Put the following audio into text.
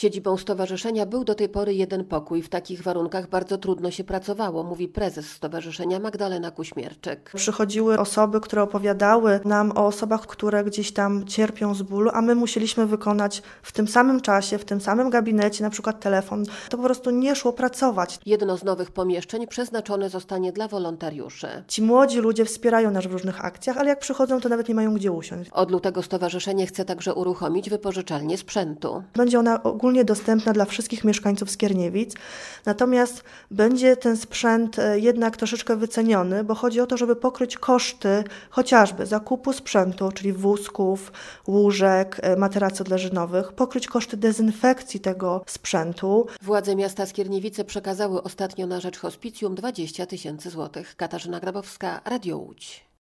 Siedzibą stowarzyszenia był do tej pory jeden pokój. W takich warunkach bardzo trudno się pracowało, mówi prezes stowarzyszenia Magdalena Kuśmierczyk. Przychodziły osoby, które opowiadały nam o osobach, które gdzieś tam cierpią z bólu, a my musieliśmy wykonać w tym samym czasie, w tym samym gabinecie, na przykład telefon. To po prostu nie szło pracować. Jedno z nowych pomieszczeń przeznaczone zostanie dla wolontariuszy. Ci młodzi ludzie wspierają nas w różnych akcjach, ale jak przychodzą, to nawet nie mają gdzie usiąść. Od lutego stowarzyszenie chce także uruchomić wypożyczalnię sprzętu. Będzie ona ogólnie dostępna dla wszystkich mieszkańców Skierniewic, natomiast będzie ten sprzęt jednak troszeczkę wyceniony, bo chodzi o to, żeby pokryć koszty chociażby zakupu sprzętu, czyli wózków, łóżek, materacy odleżynowych, pokryć koszty dezynfekcji tego sprzętu. Władze miasta Skierniewice przekazały ostatnio na rzecz hospicjum 20 000 złotych. Katarzyna Grabowska, Radio Łódź.